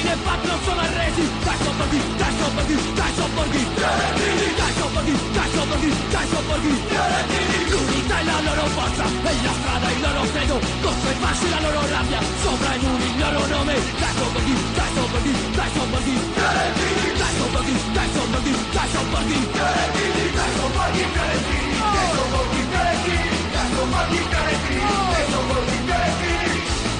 Cinepac non sono arresi, dai sobborghi, dai sobborghi, dai sobborghi. Dai sobborghi, dai sobborghi, dai sobborghi. L'unità è la loro forza, e la strada il loro credo, contro i fasci la loro rabbia, sopra i muri il loro nome. Dai sobborghi, dai sobborghi, dai sobborghi. Dai sobborghi, dai sobborghi, dai sobborghi. Dai sobborghi fiorentini, dai sobborghi fiorentini, dai sobborghi fiorentini, dai sobborghi fiorentini.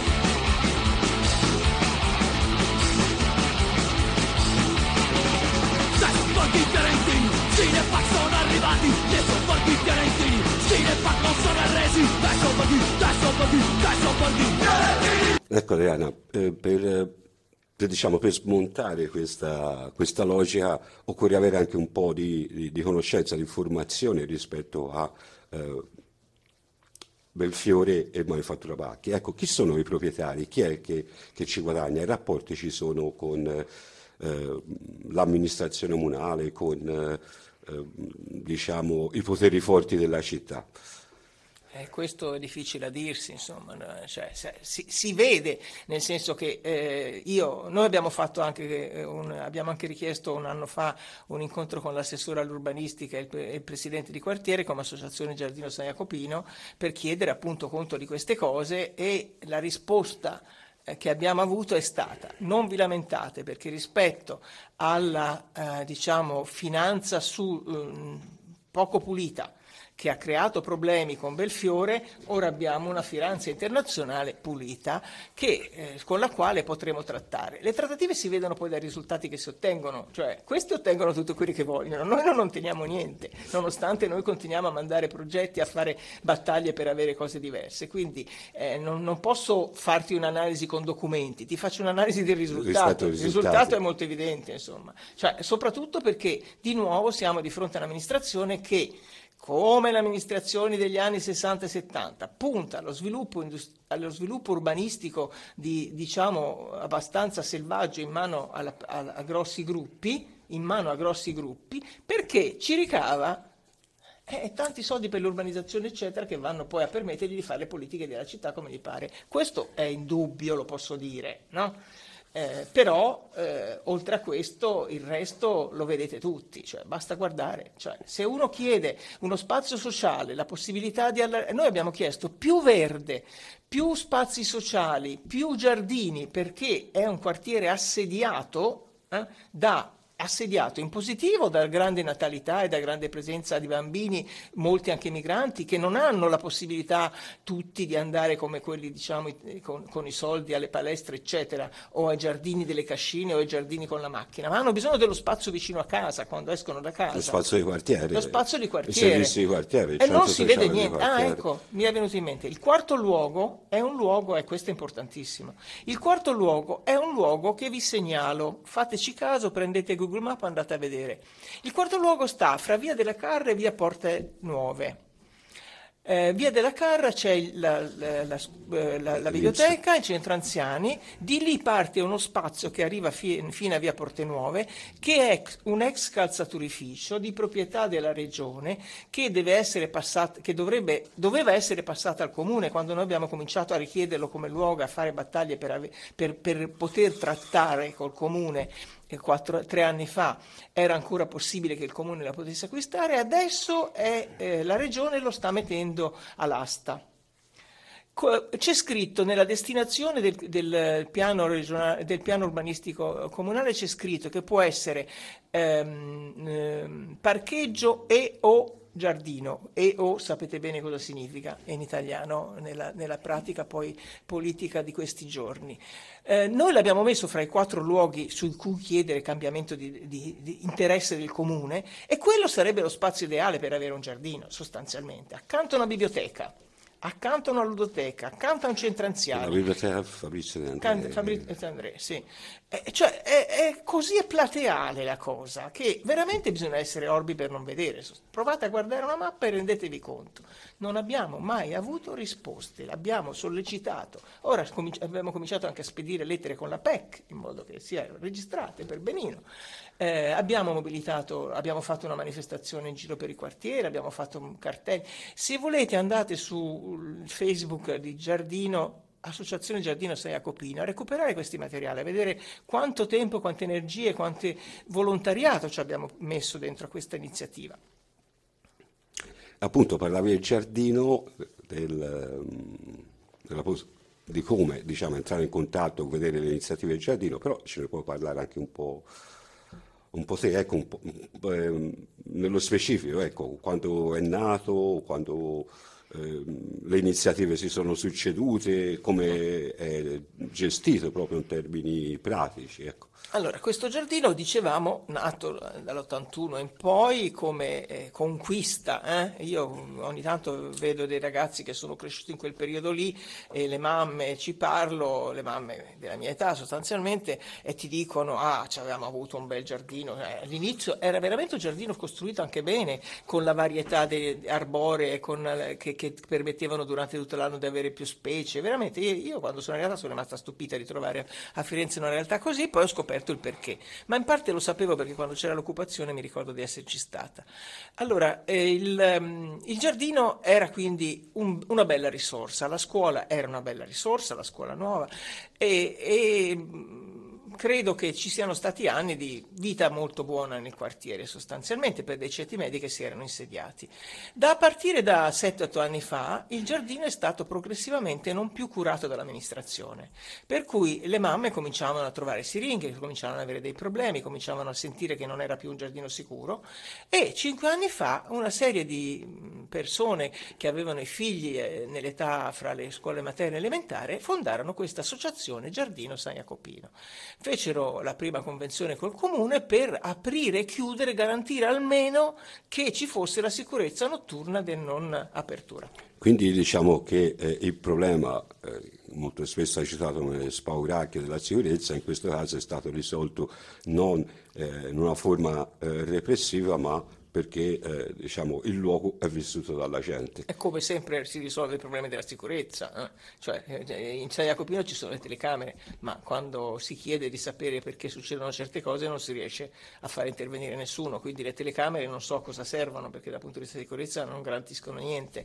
Dai sobborghi fiorentini, Cinepac sono arrivati, dai sobborghi fiorentini, Cinepac non sono arresi, dai sobborghi, dai sobborghi, dai sobborghi. Ecco Adriana, per smontare questa logica occorre avere anche un po' di conoscenza, di informazione rispetto a Belfiore e Manifattura Pacchi. Ecco, chi sono i proprietari? Chi è che ci guadagna? I rapporti ci sono con l'amministrazione comunale, con i poteri forti della città. Questo è difficile a dirsi, insomma, cioè, si vede, nel senso che noi abbiamo fatto anche abbiamo anche richiesto un anno fa un incontro con l'assessore all'urbanistica e il presidente di quartiere come associazione Giardino San Jacopino per chiedere appunto conto di queste cose, e la risposta che abbiamo avuto è stata: non vi lamentate, perché rispetto alla finanza poco pulita che ha creato problemi con Belfiore, ora abbiamo una finanza internazionale pulita con la quale potremo trattare. Le trattative si vedono poi dai risultati che si ottengono, cioè questi ottengono tutto quelli che vogliono, noi non otteniamo niente, nonostante noi continuiamo a mandare progetti, a fare battaglie per avere cose diverse, quindi non posso farti un'analisi con documenti, ti faccio un'analisi del risultato. Il risultato è molto evidente, insomma, cioè, soprattutto perché di nuovo siamo di fronte a un'amministrazione che, come le amministrazioni degli anni 60 e 70, punta allo sviluppo urbanistico abbastanza selvaggio in mano a grossi gruppi, perché ci ricava tanti soldi per l'urbanizzazione eccetera, che vanno poi a permettergli di fare le politiche della città come gli pare. Questo è indubbio, lo posso dire, no? Però oltre a questo il resto lo vedete tutti, cioè basta guardare, cioè, se uno chiede uno spazio sociale, la possibilità noi abbiamo chiesto più verde, più spazi sociali, più giardini, perché è un quartiere assediato in positivo dalla grande natalità e da grande presenza di bambini, molti anche migranti, che non hanno la possibilità tutti di andare come quelli con i soldi alle palestre eccetera, o ai giardini delle cascine o ai giardini con la macchina, ma hanno bisogno dello spazio vicino a casa quando escono da casa, lo spazio di quartiere, i servizi di quartiere, e non si vede niente. Ecco, mi è venuto in mente il quarto luogo, è un luogo, e questo è importantissimo, il quarto luogo è un luogo che vi segnalo, fateci caso, prendete Google Map, andate a vedere. Il quarto luogo sta fra Via della Carra e Via Porte Nuove. Via della Carra c'è la biblioteca, il centro anziani, di lì parte uno spazio che arriva fino a Via Porte Nuove, che è un ex calzaturificio di proprietà della regione, che doveva essere passata al comune quando noi abbiamo cominciato a richiederlo come luogo, a fare battaglie per poter trattare col comune. 3 anni fa era ancora possibile che il comune la potesse acquistare, adesso la regione lo sta mettendo all'asta. C'è scritto nella destinazione del piano urbanistico comunale, c'è scritto che può essere parcheggio e o giardino, sapete bene cosa significa in italiano nella pratica poi politica di questi giorni. Noi l'abbiamo messo fra i 4 luoghi su cui chiedere cambiamento di interesse del comune, e quello sarebbe lo spazio ideale per avere un giardino, sostanzialmente, accanto a una biblioteca, accanto a una ludoteca, accanto a un centro anziani. La biblioteca Fabrizio De André, sì. Cioè è così plateale la cosa che veramente bisogna essere orbi per non vedere. Provate a guardare una mappa e rendetevi conto. Non abbiamo mai avuto risposte, l'abbiamo sollecitato. Ora abbiamo cominciato anche a spedire lettere con la PEC in modo che siano registrate per benino. Abbiamo fatto una manifestazione in giro per i quartieri, abbiamo fatto un cartello. Se volete andate sul Facebook di Giardino Associazione Giardino San Jacopino a recuperare questi materiali, a vedere quanto tempo, quante energie, quanto volontariato ci abbiamo messo dentro a questa iniziativa. Appunto parlavi del giardino, di come, diciamo, entrare in contatto, vedere le iniziative del giardino, però ce ne puoi parlare anche un po' te, ecco, nello specifico, ecco, quando è nato, quando le iniziative si sono succedute, come è gestito proprio in termini pratici, ecco. Allora, questo giardino, dicevamo, nato dall'81 in poi come conquista. Io ogni tanto vedo dei ragazzi che sono cresciuti in quel periodo lì e le mamme, ci parlo, le mamme della mia età sostanzialmente, e ti dicono, ci avevamo avuto un bel giardino. All'inizio era veramente un giardino costruito anche bene, con la varietà arboree che permettevano durante tutto l'anno di avere più specie. Veramente, io quando sono arrivata sono rimasta stupita di trovare a Firenze una realtà così, poi ho scoperto il perché, ma in parte lo sapevo perché quando c'era l'occupazione mi ricordo di esserci stata. Allora, il giardino era quindi una bella risorsa, la scuola era una bella risorsa, la scuola nuova, e credo che ci siano stati anni di vita molto buona nel quartiere, sostanzialmente per dei ceti medi che si erano insediati. A partire da 7-8 anni fa il giardino è stato progressivamente non più curato dall'amministrazione, per cui le mamme cominciavano a trovare siringhe, cominciavano ad avere dei problemi, cominciavano a sentire che non era più un giardino sicuro, e 5 anni fa una serie di persone che avevano i figli nell'età fra le scuole materne e elementare fondarono questa associazione Giardino San Jacopino. Fecero la prima convenzione col comune per aprire e chiudere, garantire almeno che ci fosse la sicurezza notturna del non apertura. Quindi diciamo che il problema, molto spesso citato come spauracchio della sicurezza, in questo caso è stato risolto non in una forma repressiva, ma perché diciamo, il luogo è vissuto dalla gente. E come sempre si risolve il problema della sicurezza, cioè in San Jacopino ci sono le telecamere, ma quando si chiede di sapere perché succedono certe cose non si riesce a far intervenire nessuno, quindi le telecamere non so a cosa servono, perché dal punto di vista di sicurezza non garantiscono niente.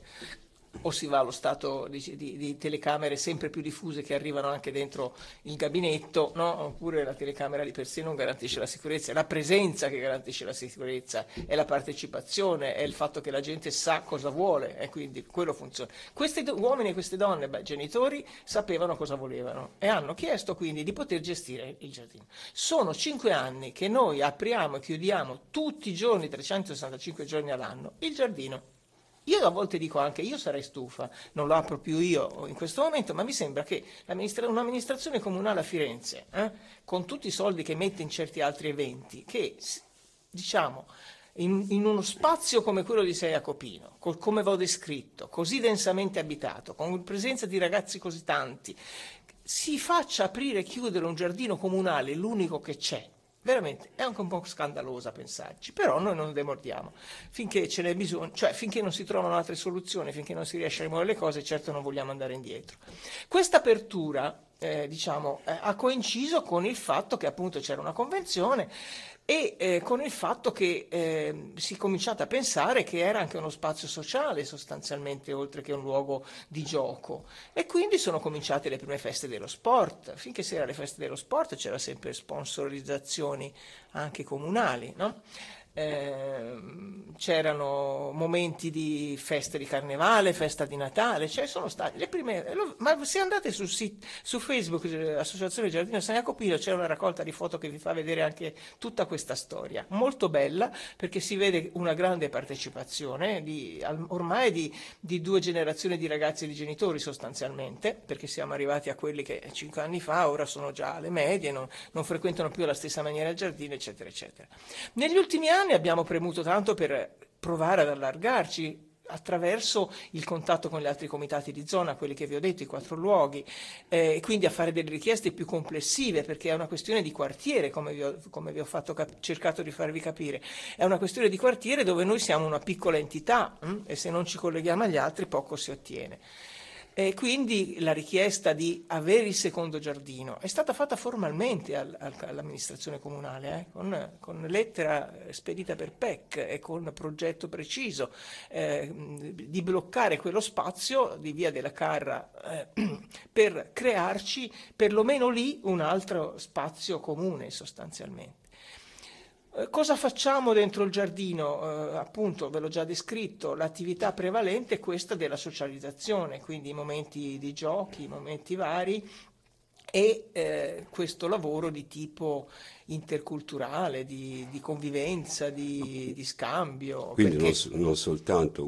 O si va allo stato di telecamere sempre più diffuse che arrivano anche dentro il gabinetto, no? Oppure la telecamera di per sé non garantisce la sicurezza, è la presenza che garantisce la sicurezza, è la partecipazione, è il fatto che la gente sa cosa vuole e quindi quello funziona. Questi uomini e queste donne, genitori, sapevano cosa volevano e hanno chiesto quindi di poter gestire il giardino. Sono 5 anni che noi apriamo e chiudiamo tutti i giorni, 365 giorni all'anno, il giardino. Io a volte dico anche, io sarei stufa, non lo apro più io in questo momento, ma mi sembra che un'amministrazione comunale a Firenze, con tutti i soldi che mette in certi altri eventi, che diciamo in uno spazio come quello di San Jacopino, come l'ho descritto, così densamente abitato, con presenza di ragazzi così tanti, si faccia aprire e chiudere un giardino comunale, l'unico che c'è. Veramente è anche un po' scandalosa pensarci, però noi non demordiamo finché ce n'è bisogno, cioè finché non si trovano altre soluzioni, finché non si riesce a rimuovere le cose, certo non vogliamo andare indietro. Questa apertura ha coinciso con il fatto che appunto c'era una convenzione e con il fatto che si è cominciato a pensare che era anche uno spazio sociale sostanzialmente, oltre che un luogo di gioco, e quindi sono cominciate le prime feste dello sport. Finché si era alle feste dello sport c'era sempre sponsorizzazioni anche comunali, no? C'erano momenti di festa di carnevale, festa di Natale, cioè sono state le prime, ma se andate su Facebook Associazione Giardino San Jacopino c'è una raccolta di foto che vi fa vedere anche tutta questa storia, molto bella perché si vede una grande partecipazione ormai di 2 generazioni di ragazzi e di genitori sostanzialmente, perché siamo arrivati a quelli che 5 anni fa ora sono già alle medie, non frequentano più alla stessa maniera il giardino, eccetera eccetera. Negli ultimi anni abbiamo premuto tanto per provare ad allargarci attraverso il contatto con gli altri comitati di zona, quelli che vi ho detto, i 4 luoghi, quindi a fare delle richieste più complessive, perché è una questione di quartiere, come vi ho cercato di farvi capire, è una questione di quartiere dove noi siamo una piccola entità e se non ci colleghiamo agli altri poco si ottiene. E quindi la richiesta di avere il secondo giardino è stata fatta formalmente all'amministrazione comunale, con lettera spedita per PEC e con progetto preciso di bloccare quello spazio di Via della Carra per crearci perlomeno lì un altro spazio comune sostanzialmente. Cosa facciamo dentro il giardino? Appunto, ve l'ho già descritto, l'attività prevalente è questa della socializzazione, quindi i momenti di giochi, i momenti vari e questo lavoro di tipo interculturale, di convivenza, di scambio. Quindi perché... non soltanto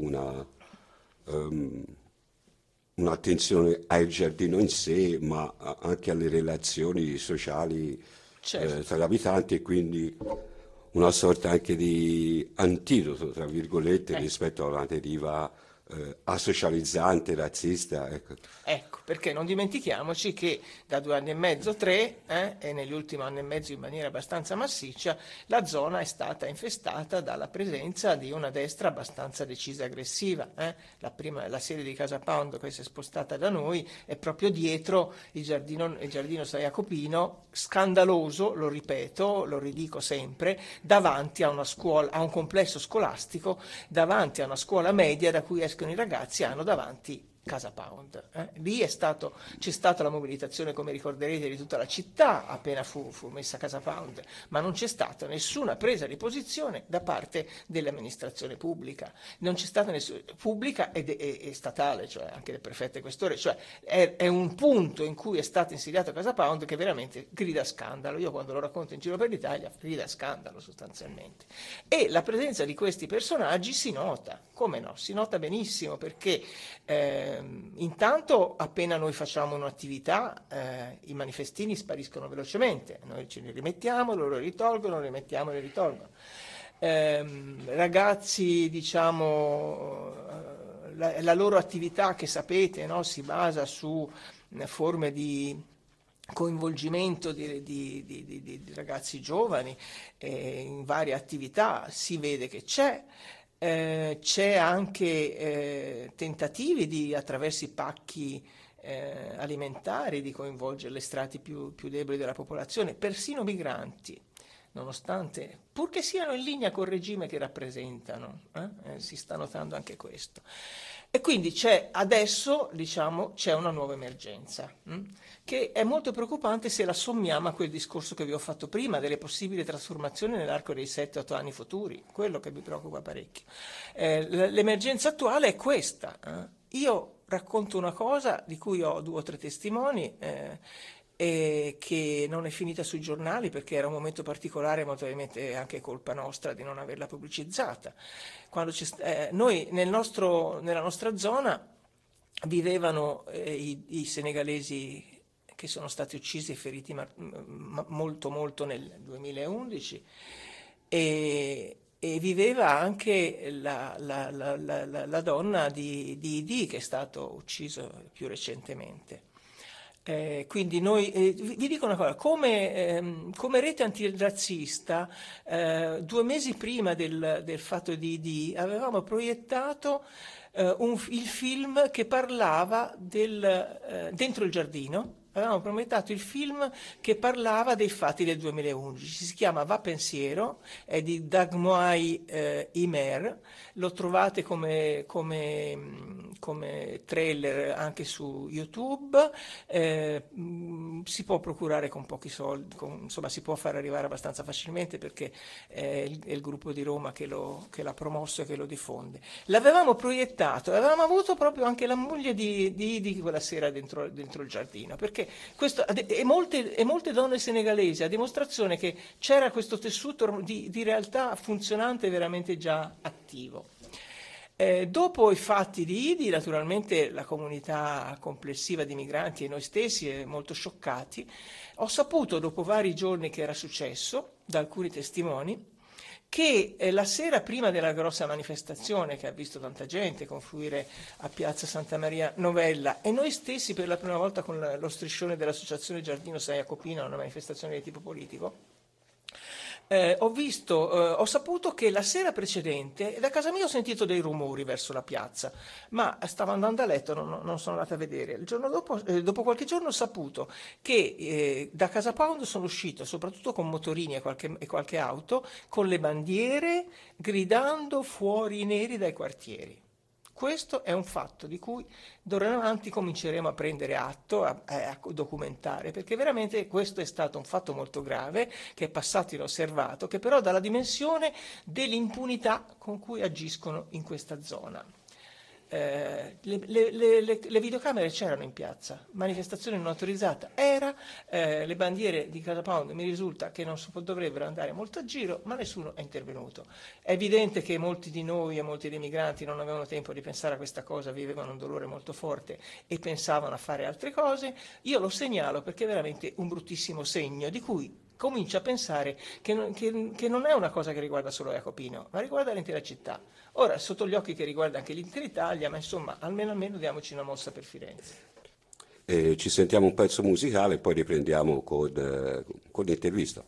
un'attenzione al giardino in sé, ma anche alle relazioni sociali Certo. tra gli abitanti, e quindi una sorta anche di antidoto, tra virgolette, rispetto a una deriva asocializzante, razzista. Ecco. Ecco, perché non dimentichiamoci che da 2 anni e mezzo, 3, e negli ultimi anni e mezzo in maniera abbastanza massiccia, la zona è stata infestata dalla presenza di una destra abbastanza decisa e aggressiva. La sede di Casa Pound che si è spostata da noi è proprio dietro il giardino San Jacopino, scandaloso, lo ripeto, lo ridico sempre, davanti a una scuola, a un complesso scolastico, davanti a una scuola media da cui escono i ragazzi, hanno davanti Casa Pound. Lì c'è stata la mobilitazione, come ricorderete, di tutta la città appena fu messa Casa Pound, ma non c'è stata nessuna presa di posizione da parte dell'amministrazione pubblica, non c'è stata nessuna pubblica e statale, cioè anche del prefetto e questore, cioè è un punto in cui è stato insediato Casa Pound che veramente grida scandalo. Io quando lo racconto in giro per l'Italia grida scandalo sostanzialmente. E la presenza di questi personaggi si nota, come no? Si nota benissimo perché intanto appena noi facciamo un'attività i manifestini spariscono velocemente, noi ce li rimettiamo, loro li rimettiamo e li ritolgono. Ragazzi, diciamo, la loro attività, che sapete, no, si basa su forme di coinvolgimento di ragazzi giovani in varie attività, si vede che c'è anche tentativi attraverso i pacchi alimentari di coinvolgere le strati più deboli della popolazione, persino migranti, nonostante, purché siano in linea col regime che rappresentano, si sta notando anche questo. E quindi adesso, diciamo, c'è una nuova emergenza, che è molto preoccupante se la sommiamo a quel discorso che vi ho fatto prima delle possibili trasformazioni nell'arco dei 7-8 anni futuri, quello che mi preoccupa parecchio. L'emergenza attuale è questa. Io racconto una cosa di cui ho 2 o 3 testimoni, e che non è finita sui giornali perché era un momento particolare, molto probabilmente è anche colpa nostra di non averla pubblicizzata. Noi nella nostra zona vivevano i senegalesi che sono stati uccisi e feriti molto nel 2011 e viveva anche la donna di Idi che è stato ucciso più recentemente. Quindi noi, vi dico una cosa, come rete antirazzista, 2 mesi prima del fatto di Idi avevamo proiettato il film che parlava dentro il giardino. Avevamo proiettato il film che parlava dei fatti del 2011, si chiama Va Pensiero, è di Dagmoai Imer, lo trovate come trailer anche su YouTube, si può procurare con pochi soldi, insomma si può far arrivare abbastanza facilmente perché è il gruppo di Roma che l'ha promosso e che lo diffonde. L'avevamo proiettato, avevamo avuto proprio anche la moglie di quella sera dentro il giardino, perché questo, e molte donne senegalesi, a dimostrazione che c'era questo tessuto di realtà funzionante veramente già attivo. Dopo i fatti di Idi, naturalmente la comunità complessiva di migranti e noi stessi è molto scioccati. Ho saputo dopo vari giorni che era successo da alcuni testimoni che la sera prima della grossa manifestazione che ha visto tanta gente confluire a Piazza Santa Maria Novella e noi stessi per la prima volta con lo striscione dell'Associazione Giardino San Jacopino, una manifestazione di tipo politico, ho saputo che la sera precedente da casa mia ho sentito dei rumori verso la piazza, ma stavo andando a letto, non sono andata a vedere. Il giorno dopo, dopo qualche giorno, ho saputo che da Casa Pound sono uscito, soprattutto con motorini e qualche auto, con le bandiere, gridando fuori i neri dai quartieri. Questo è un fatto di cui d'ora in avanti cominceremo a prendere atto, a documentare, perché veramente questo è stato un fatto molto grave, che è passato inosservato, che però dà la dimensione dell'impunità con cui agiscono in questa zona. Le videocamere c'erano in piazza, manifestazione non autorizzata era, le bandiere di Casa Pound mi risulta che non dovrebbero andare molto a giro, ma nessuno è intervenuto. È evidente che molti di noi e molti dei migranti non avevano tempo di pensare a questa cosa, vivevano un dolore molto forte e pensavano a fare altre cose. Io lo segnalo perché è veramente un bruttissimo segno di cui comincia a pensare che non è una cosa che riguarda solo Jacopino, ma riguarda l'intera città. Ora, sotto gli occhi che riguarda anche l'intera Italia, ma insomma, almeno diamoci una mossa per Firenze. Ci sentiamo un pezzo musicale e poi riprendiamo con l'intervista.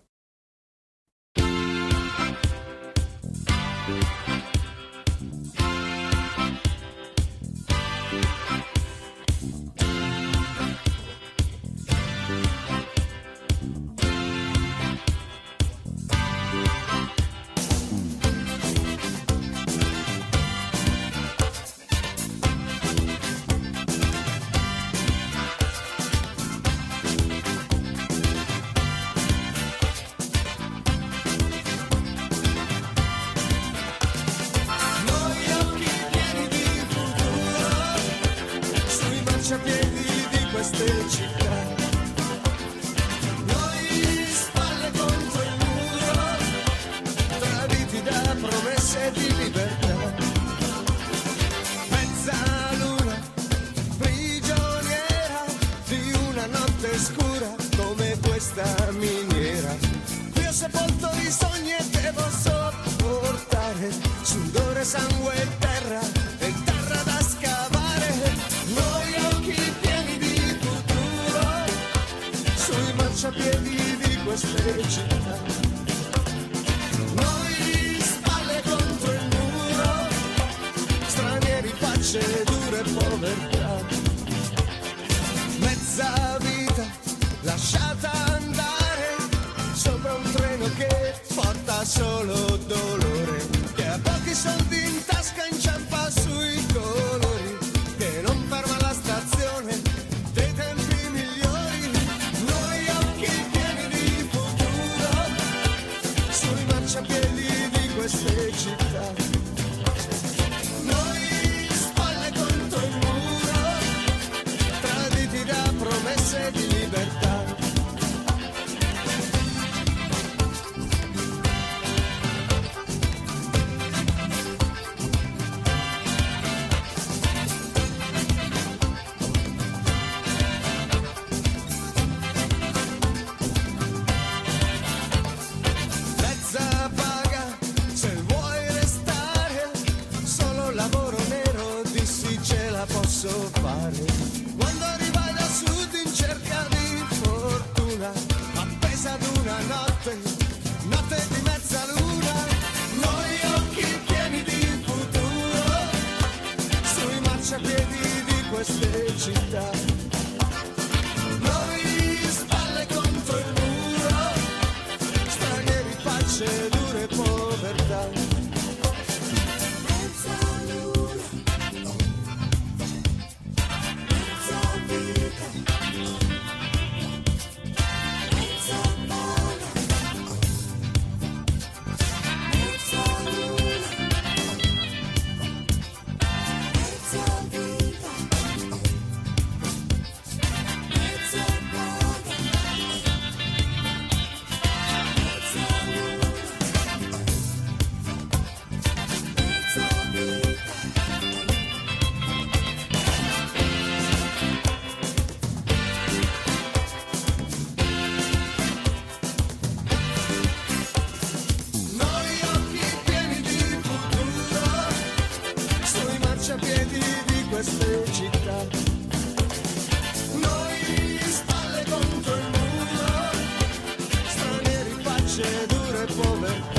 procedure e povertà.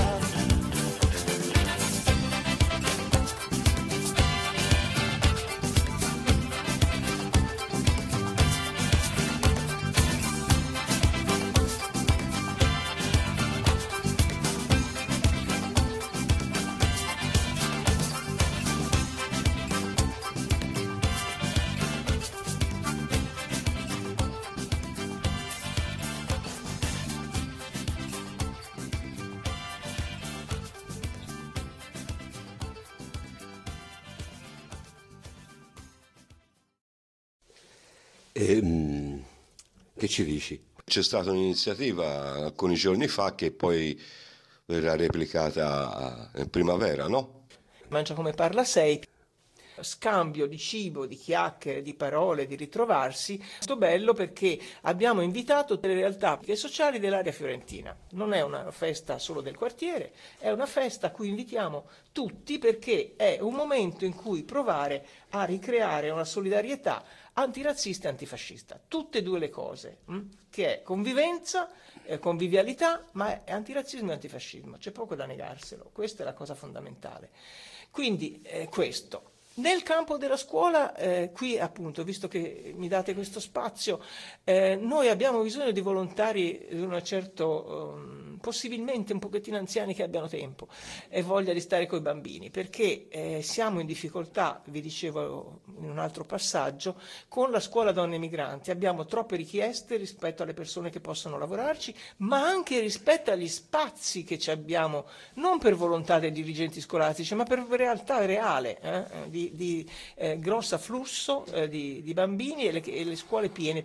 Che ci dici? C'è stata un'iniziativa alcuni giorni fa che poi verrà replicata in primavera, no? Mangia come parla sei, scambio di cibo, di chiacchiere, di parole, di ritrovarsi. È molto bello perché abbiamo invitato delle realtà sociali dell'area fiorentina. Non è una festa solo del quartiere, è una festa a cui invitiamo tutti perché è un momento in cui provare a ricreare una solidarietà antirazzista e antifascista, tutte e due le cose, che è convivenza, convivialità, ma è antirazzismo e antifascismo, c'è poco da negarselo, questa è la cosa fondamentale. Quindi questo. Nel campo della scuola, qui appunto, visto che mi date questo spazio, noi abbiamo bisogno di volontari di un certo, possibilmente un pochettino anziani che abbiano tempo e voglia di stare con i bambini, perché siamo in difficoltà, vi dicevo in un altro passaggio, con la scuola donne migranti. Abbiamo troppe richieste rispetto alle persone che possono lavorarci, ma anche rispetto agli spazi che ci abbiamo, non per volontà dei dirigenti scolastici, ma per realtà reale, di grosso afflusso di bambini e le scuole piene.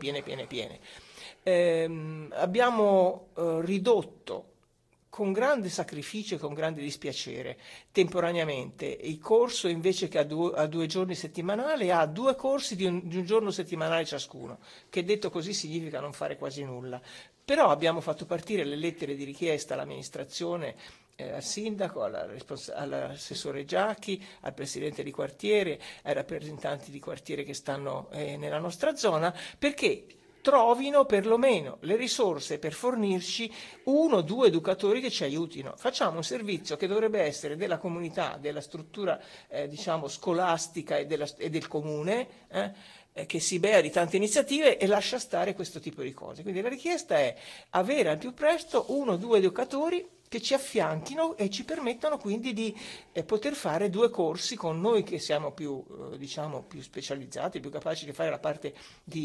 Abbiamo ridotto con grande sacrificio e con grande dispiacere temporaneamente il corso, invece che a due giorni settimanali, a 2 corsi di un giorno settimanale ciascuno, che detto così significa non fare quasi nulla. Però abbiamo fatto partire le lettere di richiesta all'amministrazione, al sindaco, all'assessore Giacchi, al presidente di quartiere, ai rappresentanti di quartiere che stanno nella nostra zona, perché trovino perlomeno le risorse per fornirci 1 o 2 educatori che ci aiutino. Facciamo un servizio che dovrebbe essere della comunità, della struttura diciamo scolastica e del comune, che si bea di tante iniziative e lascia stare questo tipo di cose. Quindi la richiesta è avere al più presto 1 o 2 educatori che ci affianchino e ci permettano quindi di poter fare 2 corsi con noi che siamo più, diciamo, più specializzati, più capaci di fare la parte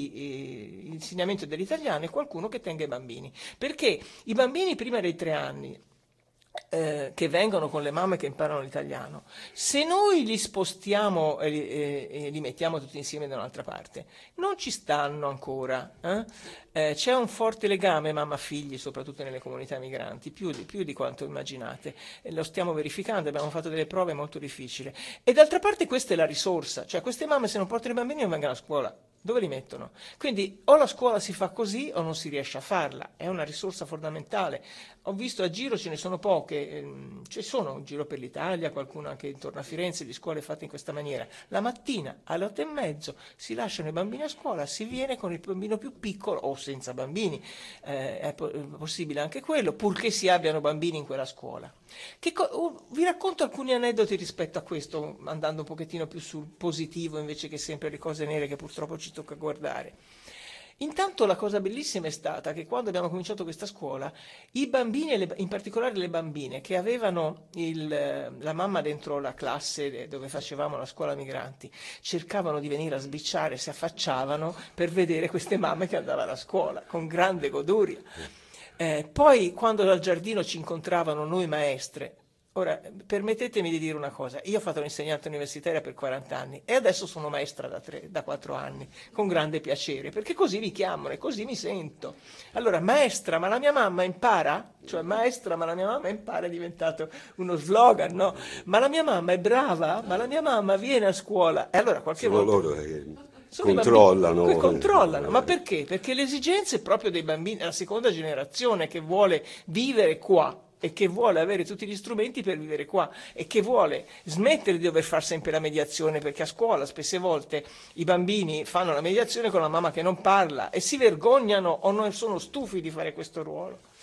di insegnamento dell'italiano, e qualcuno che tenga i bambini. Perché i bambini prima dei 3 anni, che vengono con le mamme che imparano l'italiano, se noi li spostiamo e li mettiamo tutti insieme da un'altra parte, non ci stanno ancora. C'è un forte legame mamma-figli, soprattutto nelle comunità migranti, più di quanto immaginate. Lo stiamo verificando, abbiamo fatto delle prove molto difficili. E d'altra parte questa è la risorsa, cioè queste mamme se non portano i bambini non vengono a scuola. Dove li mettono? Quindi o la scuola si fa così o non si riesce a farla, è una risorsa fondamentale. Ho visto a giro, ce ne sono poche, ci sono in giro per l'Italia, qualcuno anche intorno a Firenze, di scuole fatte in questa maniera. La mattina alle 8:30 si lasciano i bambini a scuola, si viene con il bambino più piccolo o senza bambini, è possibile anche quello, purché si abbiano bambini in quella scuola. Vi racconto alcuni aneddoti rispetto a questo, andando un pochettino più sul positivo invece che sempre le cose nere che purtroppo ci tocca guardare. Intanto la cosa bellissima è stata che quando abbiamo cominciato questa scuola, i bambini, in particolare le bambine che avevano la mamma dentro la classe dove facevamo la scuola migranti, cercavano di venire a sbicciare, si affacciavano per vedere queste mamme che andavano a scuola, con grande goduria. Poi quando al giardino ci incontravano noi maestre, ora permettetemi di dire una cosa, io ho fatto l'insegnante universitaria per 40 anni e adesso sono maestra da 4 anni, con grande piacere, perché così mi chiamano e così mi sento. Allora, maestra, ma la mia mamma impara? Cioè, maestra, ma la mia mamma impara è diventato uno slogan, no? Ma la mia mamma è brava? Ma la mia mamma viene a scuola? E allora qualche volta... Loro controllano. Controllano, ma perché? Perché le esigenze proprio dei bambini, la seconda generazione che vuole vivere qua e che vuole avere tutti gli strumenti per vivere qua e che vuole smettere di dover fare sempre la mediazione, perché a scuola spesse volte i bambini fanno la mediazione con la mamma che non parla e si vergognano o non sono stufi di fare questo ruolo.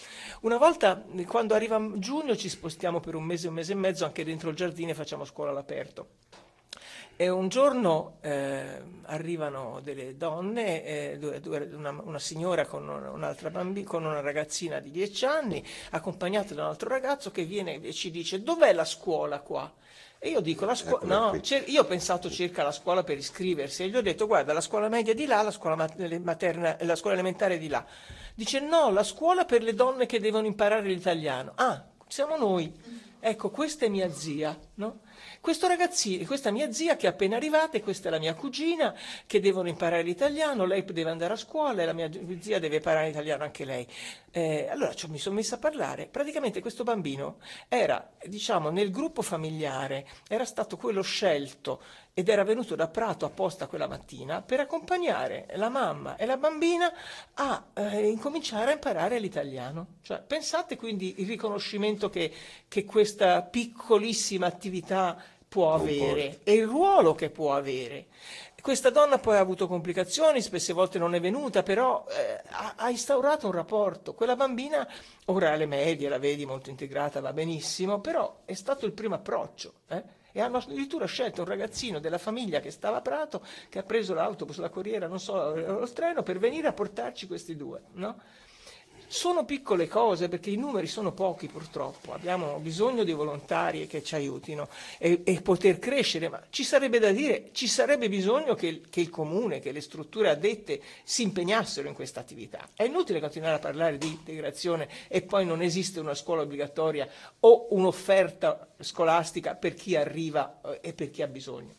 Una volta, quando arriva giugno, ci spostiamo per un mese e mezzo anche dentro il giardino e facciamo scuola all'aperto. E un giorno arrivano delle donne, una signora con un'altra bambina, con una ragazzina di 10 anni, accompagnata da un altro ragazzo che viene e ci dice: dov'è la scuola qua? E io dico, no, io ho pensato circa la scuola per iscriversi, e gli ho detto: guarda, la scuola media di là, la scuola materna, la scuola elementare di là. Dice: no, la scuola per le donne che devono imparare l'italiano. Ah, siamo noi. Ecco, questa è mia zia, no? Questo ragazzino, questa mia zia che è appena arrivata, e questa è la mia cugina, che devono imparare l'italiano, lei deve andare a scuola e la mia zia deve imparare l'italiano anche lei. Allora mi sono messa a parlare. Praticamente questo bambino era, diciamo, nel gruppo familiare, era stato quello scelto ed era venuto da Prato apposta quella mattina per accompagnare la mamma e la bambina a incominciare a imparare l'italiano. Cioè, pensate quindi il riconoscimento che questa piccolissima attività può avere e il ruolo che può avere. Questa donna poi ha avuto complicazioni, spesse volte non è venuta, però ha instaurato un rapporto. Quella bambina ora alle medie, la vedi molto integrata, va benissimo, però è stato il primo approccio. E hanno addirittura scelto un ragazzino della famiglia che stava a Prato, che ha preso l'autobus, la corriera, non so, il treno, per venire a portarci questi due, no? Sono piccole cose, perché i numeri sono pochi purtroppo, abbiamo bisogno di volontari che ci aiutino e poter crescere, ma ci sarebbe da dire, ci sarebbe bisogno che il comune, che le strutture addette si impegnassero in questa attività. È inutile continuare a parlare di integrazione e poi non esiste una scuola obbligatoria o un'offerta scolastica per chi arriva e per chi ha bisogno.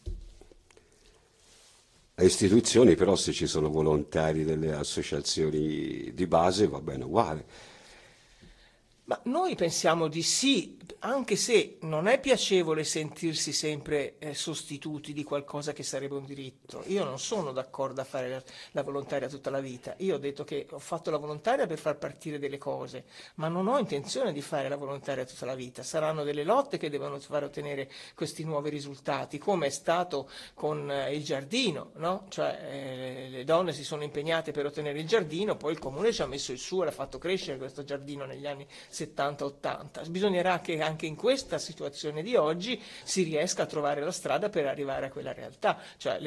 Le istituzioni però, se ci sono volontari delle associazioni di base, va bene uguale. Ma noi pensiamo di sì, anche se non è piacevole sentirsi sempre sostituti di qualcosa che sarebbe un diritto. Io non sono d'accordo a fare la volontaria tutta la vita. Io ho detto che ho fatto la volontaria per far partire delle cose, ma non ho intenzione di fare la volontaria tutta la vita. Saranno delle lotte che devono far ottenere questi nuovi risultati, come è stato con il giardino, no? Cioè le donne si sono impegnate per ottenere il giardino, poi il comune ci ha messo il suo e l'ha fatto crescere questo giardino negli anni 70-80. Bisognerà che anche in questa situazione di oggi si riesca a trovare la strada per arrivare a quella realtà. Cioè,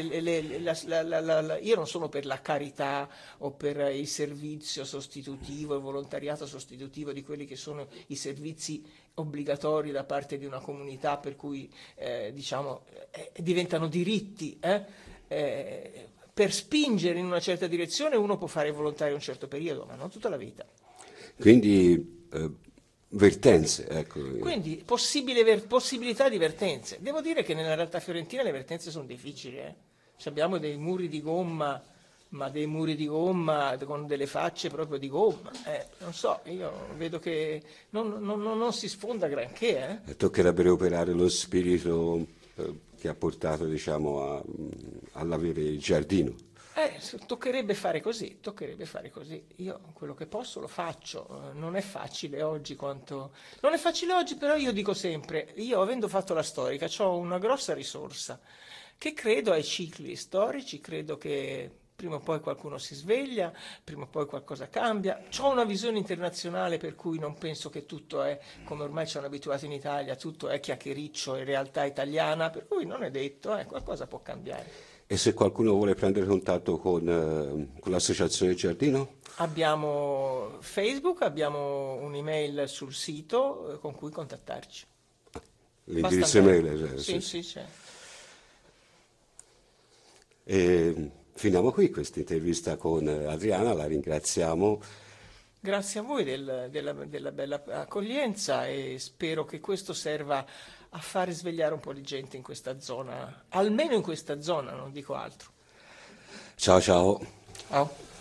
io non sono per la carità o per il servizio sostitutivo, il volontariato sostitutivo di quelli che sono i servizi obbligatori da parte di una comunità, per cui diventano diritti. Per spingere in una certa direzione uno può fare volontario un certo periodo, ma non tutta la vita. Quindi vertenze, ecco. Quindi possibilità di vertenze. Devo dire che nella realtà fiorentina le vertenze sono difficili. Abbiamo dei muri di gomma, ma dei muri di gomma con delle facce proprio di gomma. Non so, io vedo che non si sfonda granché. Toccherebbe recuperare lo spirito che ha portato, diciamo, all'avere il giardino. Toccherebbe fare così. Io quello che posso lo faccio. Non è facile oggi Non è facile oggi, però io dico sempre, io avendo fatto la storica, ho una grossa risorsa, che credo ai cicli storici, credo che prima o poi qualcuno si sveglia, prima o poi qualcosa cambia. Ho una visione internazionale per cui non penso che tutto è, come ormai ci hanno abituato in Italia, tutto è chiacchiericcio in realtà italiana, per cui non è detto, qualcosa può cambiare. E se qualcuno vuole prendere contatto con l'associazione Giardino? Abbiamo Facebook, abbiamo un'email sul sito con cui contattarci. L'indirizzo email? Sì, c'è. E finiamo qui questa intervista con Adriana, la ringraziamo. Grazie a voi della bella accoglienza e spero che questo serva a fare svegliare un po' di gente in questa zona, almeno in questa zona, non dico altro. Ciao. Ciao.